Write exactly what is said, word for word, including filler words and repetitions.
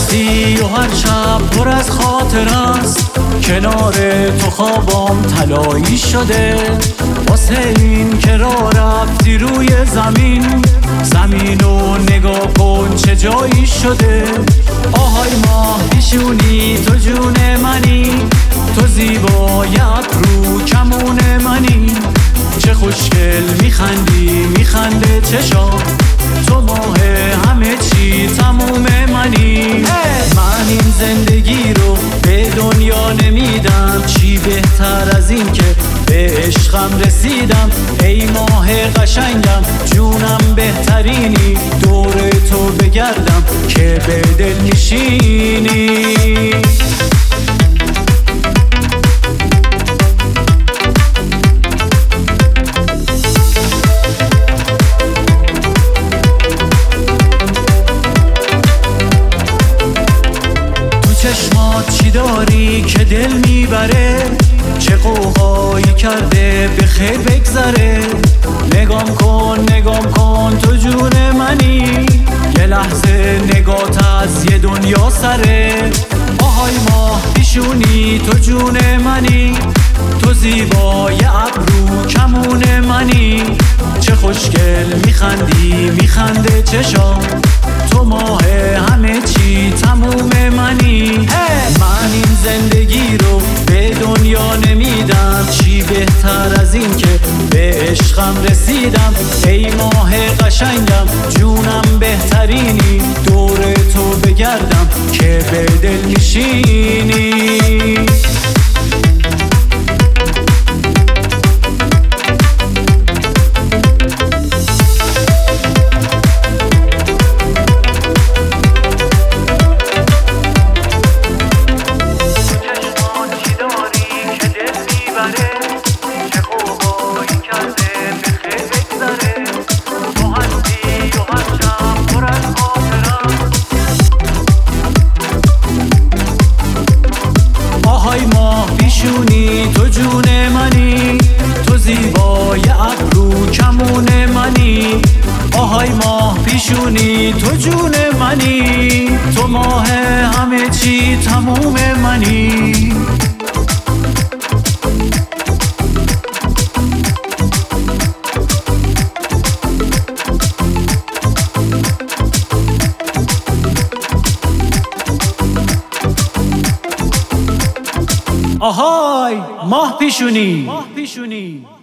هستی و هر شب پر از خاطر است. کنار تو خوابم طلایی شده، واسه این که راه رفتی روی زمین. زمین رو نگاه کن چه جایی شده. آهای ماه پیشونی تو جون منی، تو زیبای ابرو کمون منی. چه خوشگل میخندی میخنده چشام، تو ماه همه چی تموم منی. من این زندگی رو به دنیا نمیدم، چی بهتر از این که به عشقم رسیدم. ای ماه قشنگم جونم بهترینی، دور تو بگردم که به دل میشینی. چشمات چی داری که دل میبره، چه قوقایی کرده به خیر بگذره. نگام کن نگام کن تو جون منی، یه لحظه نگات از یه دنیا سره. آهای ماه پیشونی تو جون منی، تو زیبای ابرو کمون منی. چه خوشگل میخندی میخنده چشام، تو ماه همه چی تموم منی. من این زندگی رو به دنیا نمیدم، چی بهتر از این که به عشقم رسیدم. ای ماه قشنگم جونم بهترینی، دور تو بگردم که به دل میشینی. آهای ماه پیشونی تو جون منی، تو زیبای ابرو کمون منی. آهای ماه پیشونی تو جون منی، تو ماه همه چی تموم منی. آهای ماه پیشونی.